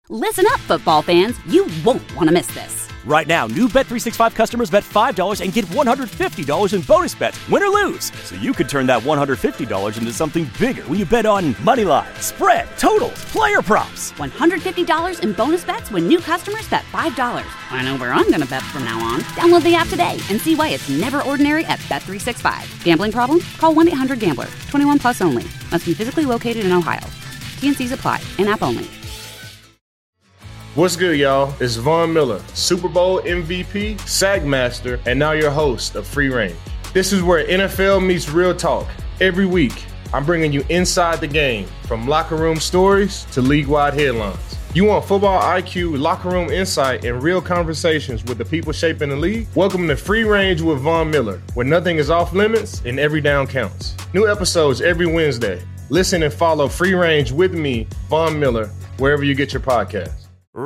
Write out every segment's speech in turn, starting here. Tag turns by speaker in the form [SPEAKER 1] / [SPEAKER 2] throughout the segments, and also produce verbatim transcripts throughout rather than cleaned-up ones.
[SPEAKER 1] Listen up, football fans. You won't want to miss this.
[SPEAKER 2] Right now, new Bet three sixty-five customers bet five dollars and get one hundred fifty dollars in bonus bets, win or lose. So you could turn that one hundred fifty dollars into something bigger when you bet on money line, spread, totals, player props.
[SPEAKER 1] one hundred fifty dollars in bonus bets when new customers bet five dollars. I know where I'm going to bet from now on. Download the app today and see why it's never ordinary at Bet three sixty-five. Gambling problem? Call one eight hundred gambler. twenty-one plus only. Must be physically located in Ohio. T N Cs apply. In-app only.
[SPEAKER 3] What's good, y'all? It's Von Miller, Super Bowl M V P, Sack Master, and now your host of Free Range. This is where N F L meets real talk. Every week, I'm bringing you inside the game, from locker room stories to league-wide headlines. You want football I Q, locker room insight, and real conversations with the people shaping the league? Welcome to Free Range with Von Miller, where nothing is off limits and every down counts. New episodes every Wednesday. Listen and follow Free Range with me, Von Miller, wherever you get your podcasts.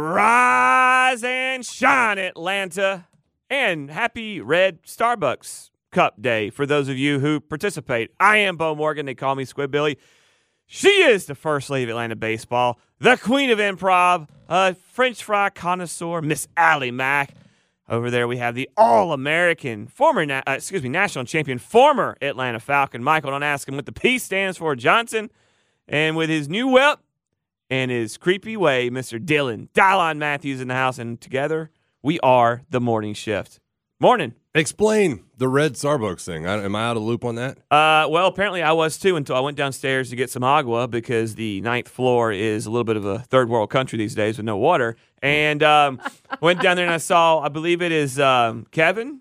[SPEAKER 4] Rise and shine, Atlanta. And happy Red Starbucks Cup Day for those of you who participate. I am Bo Morgan. They call me Squidbilly. She is the first lady of Atlanta baseball, the queen of improv, a French fry connoisseur, Miss Allie Mack. Over there we have the All-American, former, na- uh, excuse me, national champion, former Atlanta Falcon, Michael. Don't ask him what the P stands for, Johnson. And with his new whip and his creepy way, Mister Dylan Dylon Matthews in the house, and together we are the Morning Shift. Morning.
[SPEAKER 5] Explain the Red Starbucks thing. I, am I out of the loop on that?
[SPEAKER 4] Uh, well, apparently I was too until I went downstairs to get some agua because the ninth floor is a little bit of a third world country these days with no water. And um, went down there and I saw, I believe it is um, Kevin.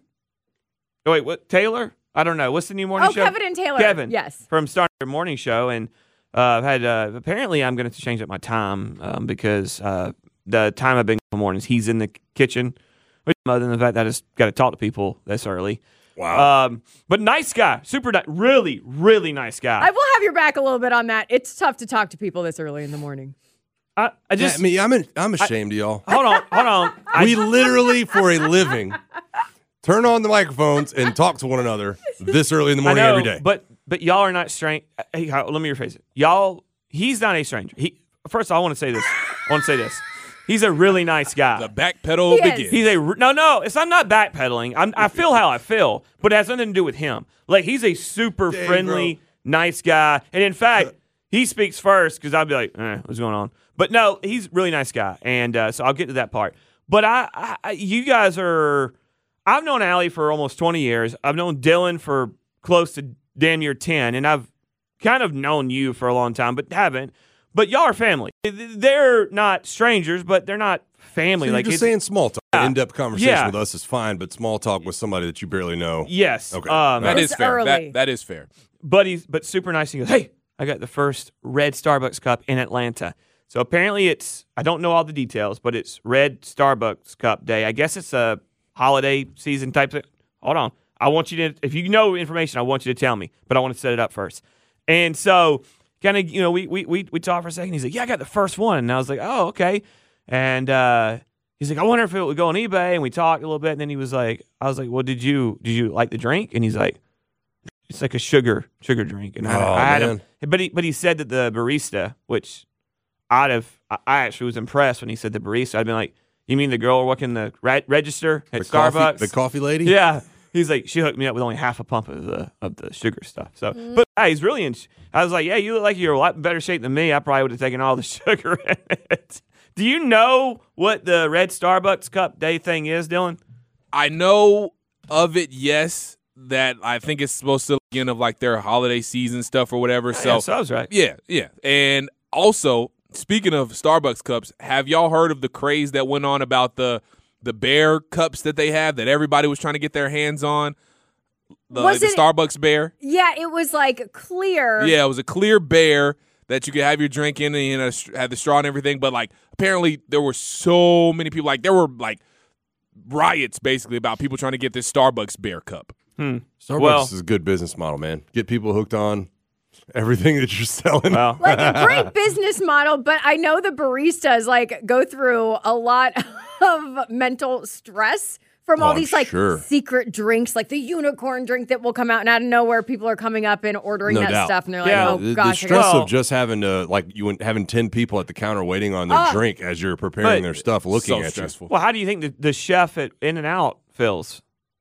[SPEAKER 4] Oh, wait, what? Taylor? I don't know. What's the new morning
[SPEAKER 6] oh,
[SPEAKER 4] show?
[SPEAKER 6] Oh, Kevin and Taylor.
[SPEAKER 4] Kevin.
[SPEAKER 6] Yes.
[SPEAKER 4] From starting their morning show. And Uh, I've had uh, apparently I'm going to have to change up my time um, because uh, the time I've been in the mornings, he's in the kitchen. Other than the fact that I just got to talk to people this early.
[SPEAKER 5] Wow.
[SPEAKER 4] Um, but nice guy, super nice, really, really nice guy.
[SPEAKER 6] I will have your back a little bit on that. It's tough to talk to people this early in the morning.
[SPEAKER 4] I, I just,
[SPEAKER 5] I mean, I'm in, I'm ashamed of y'all.
[SPEAKER 4] hold on, hold on. I,
[SPEAKER 5] We literally, for a living, turn on the microphones and talk to one another this early in the morning
[SPEAKER 4] I know,
[SPEAKER 5] every day.
[SPEAKER 4] But but y'all are not strange. Hey, let me rephrase it. Y'all, he's not a stranger. He first, of all, I want to say this. I want to say this. He's a really nice guy.
[SPEAKER 7] The backpedal
[SPEAKER 6] He
[SPEAKER 7] begins.
[SPEAKER 6] is.
[SPEAKER 4] He's a no, no. It's I'm not backpedaling. I'm, I feel how I feel, but it has nothing to do with him. Like he's a super
[SPEAKER 5] Dang,
[SPEAKER 4] friendly,
[SPEAKER 5] bro.
[SPEAKER 4] nice guy, and in fact, he speaks first because I'll be like, eh, "What's going on?" But no, he's a really nice guy, and uh, so I'll get to that part. But I, I, you guys are. I've known Allie for almost twenty years. I've known Dylan for close to damn near ten, and I've kind of known you for a long time, but haven't. But y'all are family. They're not strangers, but they're not family.
[SPEAKER 5] So you're
[SPEAKER 4] like
[SPEAKER 5] just
[SPEAKER 4] it's,
[SPEAKER 5] saying small talk.
[SPEAKER 4] Yeah.
[SPEAKER 5] In-depth conversation
[SPEAKER 4] Yeah.
[SPEAKER 5] with us is fine, but small talk with somebody that you barely know.
[SPEAKER 4] Yes.
[SPEAKER 5] Okay.
[SPEAKER 4] Um,
[SPEAKER 7] that
[SPEAKER 6] It's
[SPEAKER 7] is fair.
[SPEAKER 6] early.
[SPEAKER 7] That, that is fair.
[SPEAKER 4] but he's but super nice. He goes, "Hey, I got the first red Starbucks cup in Atlanta." So apparently it's I don't know all the details, but it's Red Starbucks Cup Day. I guess it's a holiday season type thing. Hold on. I want you to if you know information, I want you to tell me, but I want to set it up first. And so kind of, you know, we we we we talked for a second. He's like, "Yeah, I got the first one." And I was like, "Oh, okay." And uh, he's like, "I wonder if it would go on eBay." And we talked a little bit, and then he was like, "I was like, well, did you did you like the drink?" And he's like, "It's like a sugar sugar drink." And I,
[SPEAKER 5] Oh,
[SPEAKER 4] I had
[SPEAKER 5] man.
[SPEAKER 4] him, but he but he said that the barista, which I'd have, I I actually was impressed when he said the barista. I'd been like, "You mean the girl working the re- register at
[SPEAKER 5] The
[SPEAKER 4] Starbucks?"
[SPEAKER 5] coffee, the coffee lady?
[SPEAKER 4] Yeah. He's like, she hooked me up with only half a pump of the of the sugar stuff. So, but yeah, he's really in. I was like, yeah, you look like you're a lot better shape than me. I probably would have taken all the sugar in it. Do you know what the Red Starbucks Cup Day thing is, Dylan?
[SPEAKER 7] I know of it, yes, that I think it's supposed to be end of like their holiday season stuff or whatever. So,
[SPEAKER 4] yeah, so I was right.
[SPEAKER 7] yeah, yeah. And also, speaking of Starbucks cups, have y'all heard of the craze that went on about the the bear cups that they have that everybody was trying to get their hands on? The,
[SPEAKER 6] Was
[SPEAKER 7] the
[SPEAKER 6] it-
[SPEAKER 7] Starbucks bear?
[SPEAKER 6] Yeah, it was like clear.
[SPEAKER 7] Yeah, it was a clear bear that you could have your drink in and you know, had the straw and everything. But like, apparently there were so many people. Like, there were like riots basically about people trying to get this Starbucks bear cup.
[SPEAKER 4] Hmm.
[SPEAKER 5] Starbucks
[SPEAKER 4] Well-
[SPEAKER 5] is a good business model, man. Get people hooked on everything that you're selling.
[SPEAKER 4] Well,
[SPEAKER 6] Like a great business model, but I know the baristas like go through a lot of mental stress from
[SPEAKER 5] Oh,
[SPEAKER 6] all
[SPEAKER 5] I'm
[SPEAKER 6] these like
[SPEAKER 5] sure.
[SPEAKER 6] secret drinks, like the unicorn drink that will come out, and out of nowhere, people are coming up and ordering
[SPEAKER 5] No
[SPEAKER 6] that
[SPEAKER 5] doubt.
[SPEAKER 6] stuff, and they're like,
[SPEAKER 4] Yeah.
[SPEAKER 6] "Oh
[SPEAKER 5] the, the
[SPEAKER 6] gosh, I
[SPEAKER 5] stress
[SPEAKER 6] gotta-
[SPEAKER 4] Well-
[SPEAKER 5] of just having to like you and having ten people at the counter waiting on their
[SPEAKER 6] Ah.
[SPEAKER 5] drink as you're preparing
[SPEAKER 4] But-
[SPEAKER 5] their stuff, looking
[SPEAKER 7] so
[SPEAKER 5] at
[SPEAKER 7] stressful.
[SPEAKER 4] Well, how do you think the, the chef at In and Out feels?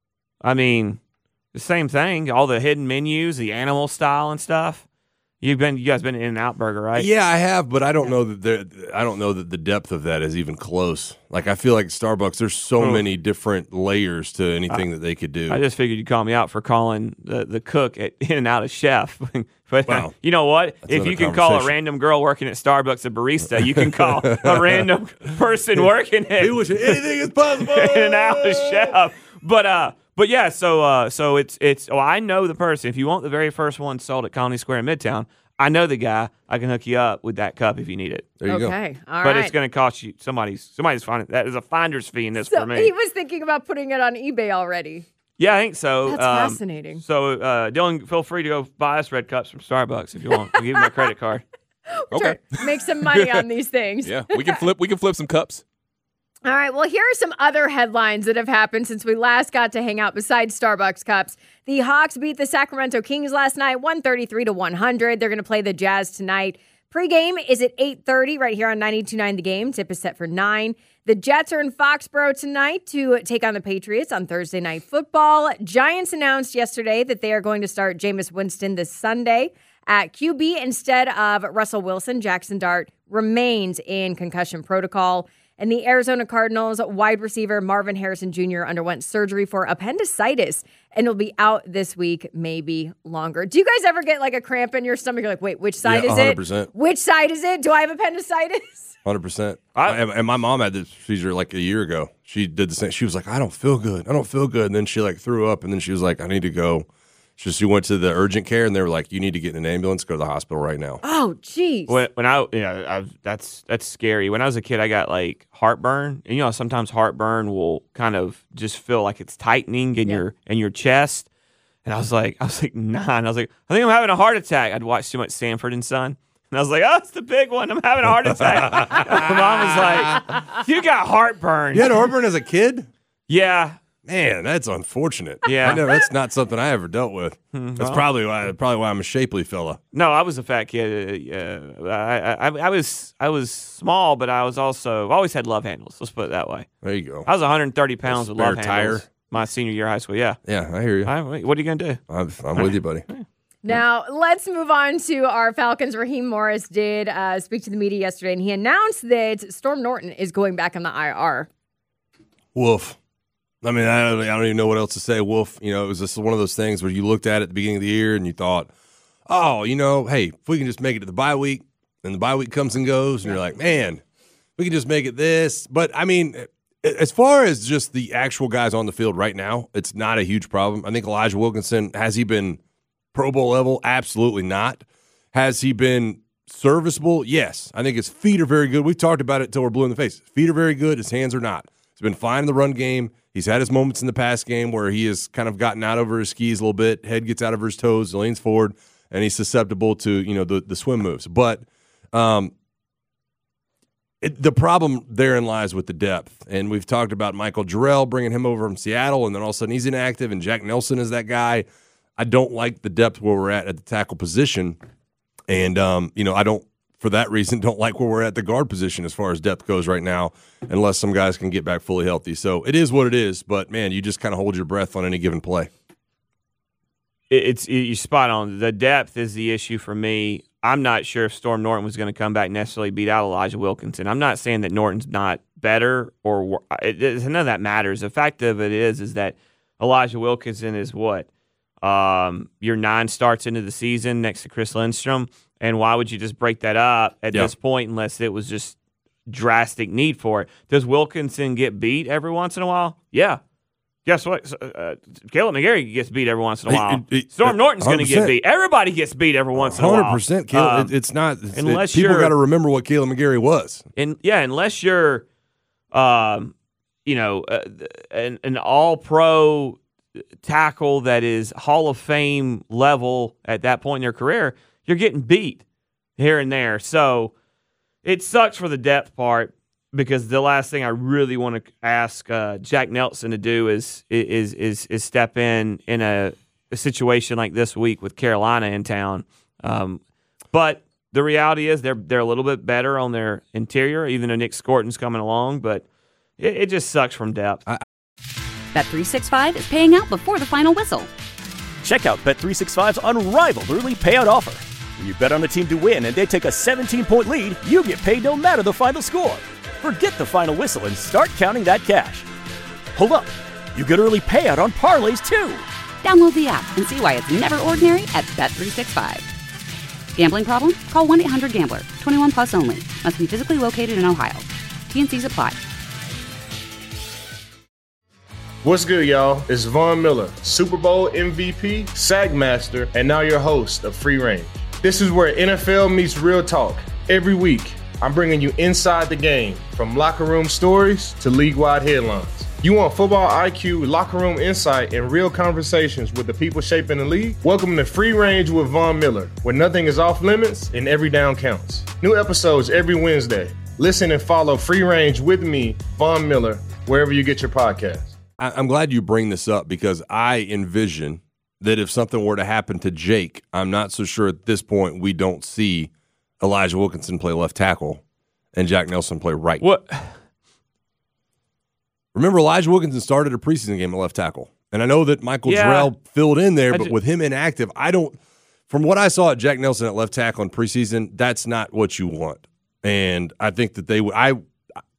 [SPEAKER 4] I mean, the same thing. All the hidden menus, the animal style and stuff. You've been, you guys been to In and Out Burger,
[SPEAKER 5] you.
[SPEAKER 4] right?
[SPEAKER 5] Yeah, I have, but I don't know that there. I don't know that the depth of that is even close. Like I feel like Starbucks, there's so
[SPEAKER 4] Oh.
[SPEAKER 5] many different layers to anything that they could do.
[SPEAKER 4] I just figured you'd call me out for calling the, the cook at In and Out a chef. But
[SPEAKER 5] Wow.
[SPEAKER 4] you know what?
[SPEAKER 5] That's
[SPEAKER 4] If
[SPEAKER 5] another
[SPEAKER 4] you can call a
[SPEAKER 5] conversation.
[SPEAKER 4] random girl working at Starbucks a barista, you can call a random person working at
[SPEAKER 5] He wish anything is possible.
[SPEAKER 4] In and Out a chef. But uh, but yeah. So uh, so it's it's. Oh, I know the person. If you want the very first one sold at Colony Square in Midtown, I know the guy. I can hook you up with that cup if you need it.
[SPEAKER 5] There you go.
[SPEAKER 6] okay, all right.
[SPEAKER 4] but it's going to cost you somebody's somebody's finding that is a finder's fee in this
[SPEAKER 6] So
[SPEAKER 4] for me.
[SPEAKER 6] he was thinking about putting it on eBay already.
[SPEAKER 4] Yeah, I think so.
[SPEAKER 6] That's
[SPEAKER 4] Um,
[SPEAKER 6] fascinating.
[SPEAKER 4] So, uh, Dylan, feel free to go buy us red cups from Starbucks if you want. I'll give you my credit card.
[SPEAKER 7] Okay.
[SPEAKER 6] Sure, make some money on these things.
[SPEAKER 7] Yeah, we can flip. We can flip some cups.
[SPEAKER 6] All right, well, here are some other headlines that have happened since we last got to hang out besides Starbucks cups. The Hawks beat the Sacramento Kings last night, one thirty-three to one hundred. They're going to play the Jazz tonight. Pre-game is at eight thirty right here on ninety-two point nine The Game. Tip is set for nine. The Jets are in Foxborough tonight to take on the Patriots on Thursday Night Football. Giants announced yesterday that they are going to start Jameis Winston this Sunday at Q B instead of Russell Wilson. Jackson Dart remains in concussion protocol. And the Arizona Cardinals wide receiver Marvin Harrison Junior underwent surgery for appendicitis and will be out this week, maybe longer. Do you guys ever get like a cramp in your stomach? You're like, wait, which side
[SPEAKER 5] Yeah,
[SPEAKER 6] is
[SPEAKER 5] one hundred
[SPEAKER 6] it?
[SPEAKER 5] percent.
[SPEAKER 6] Which side is it? Do I have appendicitis?
[SPEAKER 5] Hundred percent.
[SPEAKER 4] I-
[SPEAKER 5] And my mom had this procedure like a year ago. She did the same. She was like, "I don't feel good. I don't feel good." And then she like threw up, and then she was like, "I need to go." So she went to the urgent care, and they were like, "You need to get in an ambulance. Go to the hospital right now."
[SPEAKER 6] Oh, jeez.
[SPEAKER 4] When, when I, yeah, I've, that's that's scary. When I was a kid, I got like heartburn, and you know sometimes heartburn will kind of just feel like it's tightening in
[SPEAKER 6] Yeah.
[SPEAKER 4] your in your chest. And I was like, I was like nine. I was like, I think I'm having a heart attack. I'd watched too much Sanford and Son. And I was like, oh, it's the big one. I'm having a heart attack. My mom was like, you got heartburn.
[SPEAKER 5] You had heartburn as a kid?
[SPEAKER 4] Yeah.
[SPEAKER 5] Man, that's unfortunate.
[SPEAKER 4] Yeah.
[SPEAKER 5] I know that's not something I ever dealt with.
[SPEAKER 4] Hmm,
[SPEAKER 5] That's probably why probably why I'm a shapely fella.
[SPEAKER 4] No, I was a fat kid. Uh, I, I, I was I was small, but I was also I've always had love handles. Let's put it that way.
[SPEAKER 5] There you go.
[SPEAKER 4] I was one hundred thirty pounds with
[SPEAKER 5] spare
[SPEAKER 4] love
[SPEAKER 5] tire.
[SPEAKER 4] handles my senior year of high school. Yeah.
[SPEAKER 5] Yeah, I hear you.
[SPEAKER 4] I, what are you gonna do?
[SPEAKER 5] I'm, I'm with you, buddy.
[SPEAKER 6] Now, let's move on to our Falcons. Raheem Morris did uh, speak to the media yesterday, and he announced that Storm Norton is going back on the I R.
[SPEAKER 5] Woof. I mean, I don't, I don't even know what else to say. Woof. You know, it was just one of those things where you looked at it at the beginning of the year and you thought, oh, you know, hey, if we can just make it to the bye week, and the bye week comes and goes, and you're like, man, we can just make it this. But, I mean, as far as just the actual guys on the field right now, it's not a huge problem. I think Elijah Wilkinson, has he been Pro Bowl level? Absolutely not. Has he been serviceable? Yes. I think his feet are very good. We've talked about it until we're blue in the face. His feet are very good. His hands are not. He's been fine in the run game. He's had his moments in the pass game where he has kind of gotten out over his skis a little bit. Head gets out of his toes, leans forward, and he's susceptible to, you know, the, the swim moves. But um, it, the problem therein lies with the depth. And we've talked about Michael Jarrell, bringing him over from Seattle, and then all of a sudden he's inactive, and Jack Nelson is that guy. I don't like the depth where we're at at the tackle position. And, um, you know, I don't, for that reason, don't like where we're at the guard position as far as depth goes right now, unless some guys can get back fully healthy. So it is what it is, but, man, you just kind of hold your breath on any given play.
[SPEAKER 4] It's you spot on. The depth is the issue for me. I'm not sure if Storm Norton was going to come back necessarily beat out Elijah Wilkinson. I'm not saying that Norton's not better or it, it, none of that matters. The fact of it is, is that Elijah Wilkinson is what um, your nine starts into the season next to Chris Lindstrom, and why would you just break that up at
[SPEAKER 5] Yeah.
[SPEAKER 4] this point unless it was just drastic need for it? Does Wilkinson get beat every once in a while? Yeah. Guess what? Uh, Caleb McGarry gets beat every once in a while.
[SPEAKER 5] It- it-
[SPEAKER 4] Storm Norton's going to
[SPEAKER 5] one hundred
[SPEAKER 4] get
[SPEAKER 5] percent.
[SPEAKER 4] beat. Everybody gets beat every once in a while.
[SPEAKER 5] one hundred percent. Caleb,
[SPEAKER 4] Um,
[SPEAKER 5] it, it's not. It's,
[SPEAKER 4] unless
[SPEAKER 5] it, people
[SPEAKER 4] you're-
[SPEAKER 5] got to remember what Caleb McGarry was.
[SPEAKER 4] And yeah, unless you're, um, you know, uh, an, an all-pro tackle that is Hall of Fame level at that point in their career, you're getting beat here and there. So it sucks for the depth part. because the last thing I really want to ask uh, Jack Nelson to do is is is is step in in a, a situation like this week with Carolina in town. Um, but the reality is they're they're a little bit better on their interior, even though Nick Scorton's coming along. But it, it just sucks from depth. I-
[SPEAKER 1] Bet three sixty-five is paying out before the final whistle.
[SPEAKER 2] Check out Bet three sixty-five's unrivaled early payout offer. When you bet on a team to win and they take a seventeen-point lead, you get paid no matter the final score. Forget the final whistle and start counting that cash. Hold up. You get early payout on parlays, too.
[SPEAKER 1] Download the app and see why it's never ordinary at Bet three sixty-five. Gambling problem? Call one eight hundred gambler. twenty-one plus only. Must be physically located in Ohio. T N Cs apply.
[SPEAKER 3] What's good, y'all? It's Von Miller, Super Bowl M V P, Sagmaster, and now your host of Free Range. This is where N F L meets real talk. Every week, I'm bringing you inside the game, from locker room stories to league-wide headlines. You want football I Q, locker room insight, and real conversations with the people shaping the league? Welcome to Free Range with Von Miller, where nothing is off limits and every down counts. New episodes every Wednesday. Listen and follow Free Range with me, Von Miller, wherever you get your podcasts.
[SPEAKER 5] I'm glad you bring this up because I envision that if something were to happen to Jake, I'm not so sure at this point we don't see Elijah Wilkinson play left tackle and Jack Nelson play right.
[SPEAKER 4] What?
[SPEAKER 5] Remember, Elijah Wilkinson started a preseason game at left tackle. And I know that Michael
[SPEAKER 4] Yeah.
[SPEAKER 5] Jarrell filled in there,
[SPEAKER 4] I
[SPEAKER 5] but
[SPEAKER 4] ju-
[SPEAKER 5] with him inactive, I don't – from what I saw at Jack Nelson at left tackle in preseason, that's not what you want. And I think that they would – I –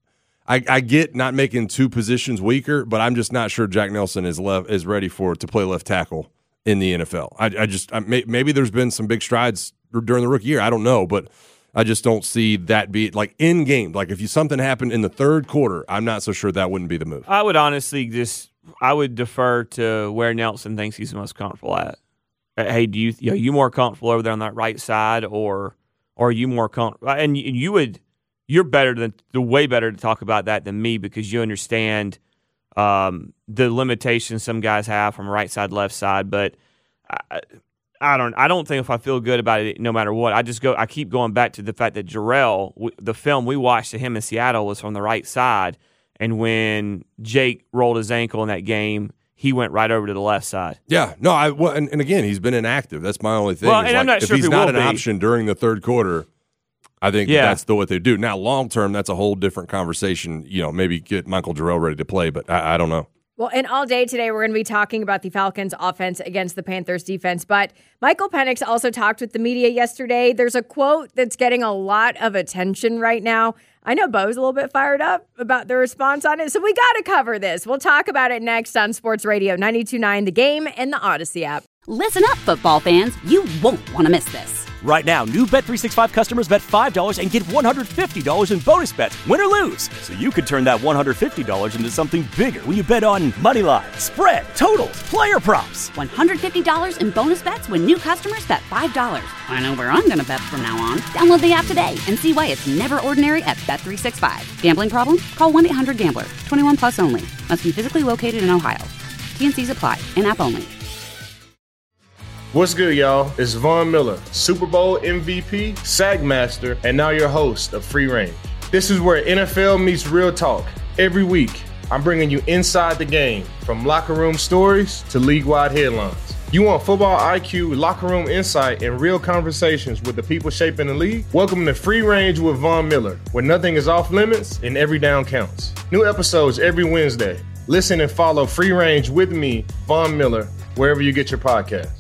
[SPEAKER 5] I, I get not making two positions weaker, but I'm just not sure Jack Nelson is left is ready for to play left tackle in the N F L. I, I just I may, maybe there's been some big strides during the rookie year. I don't know, but I just don't see that be like in game. Like if you, something happened in the third quarter, I'm not so sure that wouldn't be the move.
[SPEAKER 4] I would honestly just I would defer to where Nelson thinks he's most comfortable at. Hey, do you you know, you more comfortable over there on that right side, or or are you more comfortable? And you, you would. You're better than the way better to talk about that than me because you understand um, the limitations some guys have from right side, left side. But I, I don't, I don't think if I feel good about it, no matter what, I just go. I keep going back to the fact that Jarrell, the film we watched of him in Seattle was from the right side, and when Jake rolled his ankle in that game, he went right over to the left side.
[SPEAKER 5] Yeah, no, I well, and, and again, he's been inactive. That's my only thing.
[SPEAKER 4] Well,
[SPEAKER 5] is
[SPEAKER 4] and
[SPEAKER 5] like,
[SPEAKER 4] I'm not
[SPEAKER 5] if
[SPEAKER 4] sure if
[SPEAKER 5] he's
[SPEAKER 4] he
[SPEAKER 5] not
[SPEAKER 4] will
[SPEAKER 5] an
[SPEAKER 4] be.
[SPEAKER 5] option during the third quarter. I think
[SPEAKER 4] Yeah.
[SPEAKER 5] that's the what they do. Now, long term, that's a whole different conversation. You know, maybe get Michael Jarrell ready to play, but I, I don't know.
[SPEAKER 6] Well, and all day today, we're going to be talking about the Falcons' offense against the Panthers' defense. But Michael Penix also talked with the media yesterday. There's a quote that's getting a lot of attention right now. I know Bo's a little bit fired up about the response on it, so we got to cover this. We'll talk about it next on Sports Radio ninety-two point nine The Game and the Odyssey app.
[SPEAKER 1] Listen up, football fans. You won't want to miss this.
[SPEAKER 2] Right now, new Bet three sixty-five customers bet five dollars and get one hundred fifty dollars in bonus bets, win or lose. So you could turn that one hundred fifty dollars into something bigger when you bet on money line, spread, totals, player props.
[SPEAKER 1] one hundred fifty dollars in bonus bets when new customers bet five dollars. I know where I'm going to bet from now on. Download the app today and see why it's never ordinary at Bet three sixty-five. Gambling problem? Call one eight hundred gambler. twenty-one plus only. Must be physically located in Ohio. T N Cs apply. In-app only.
[SPEAKER 3] What's good, y'all? It's Von Miller, Super Bowl M V P, Sagmaster, and now your host of Free Range. This is where N F L meets real talk. Every week, I'm bringing you inside the game, from locker room stories to league-wide headlines. You want football I Q, locker room insight, and real conversations with the people shaping the league? Welcome to Free Range with Von Miller, where nothing is off limits and every down counts. New episodes every Wednesday. Listen and follow Free Range with me, Von Miller, wherever you get your podcasts.